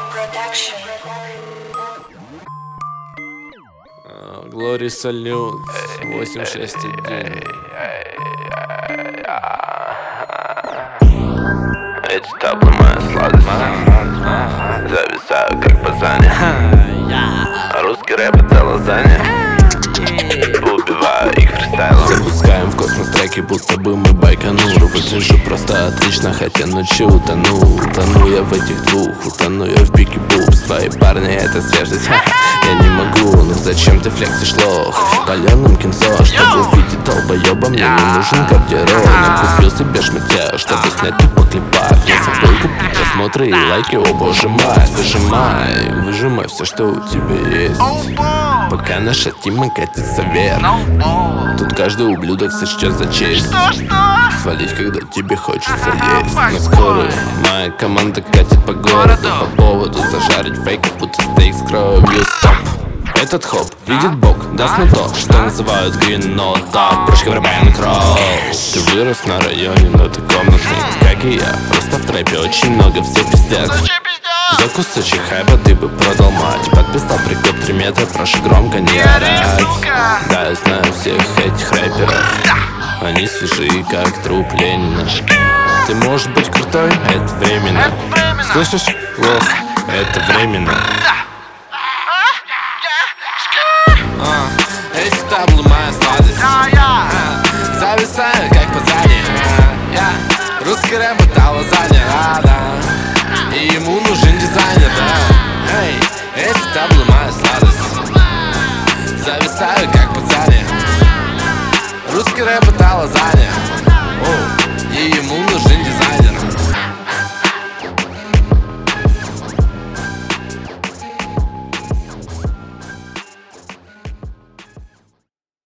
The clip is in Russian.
Глори салют 861. Эти таблы моя сладость. Зависаю как базане. Русский рэп это лазанья. Убиваю их фристайлом. Запускаем в космос треки, будто бы мы Байконур. Выгляжу просто отлично, хотя ночью утону. Утону я в этих двух, утону я в Бигги Бубс. Твои парни это свежесть, я не могу, но зачем ты флексишь лох? Паленым кинцо, чтобы увидеть долбоеба, мне не нужен кардиорол. Я купил себе шматья, чтобы снять их по клипах. Я забыл купить просмотры и лайки, о боже мой. Выжимай все, что у тебя есть, пока наша тима катится вверх. Тут каждый ублюдок сочтет за честь свалить, когда тебе хочется есть. На скорую моя команда катит по городу по поводу зажарить фейков, будто стейк с кровью. Стоп! Этот хоп видит бог, даст на то, что называют грин нота. Прыжка в рок. Ты вырос на районе, но ты комнатный, как и я. Просто в трэпе очень много, все пиздец. За кусочек хайпа ты бы продал мать. Подписал прикоп 3 метра, прошу громко не орать. Да, я знаю всех этих рэперов, они свежие, как труп Ленина. Ты можешь быть крутой, это временно. Слышишь, лох, это временно. Эти таблы моя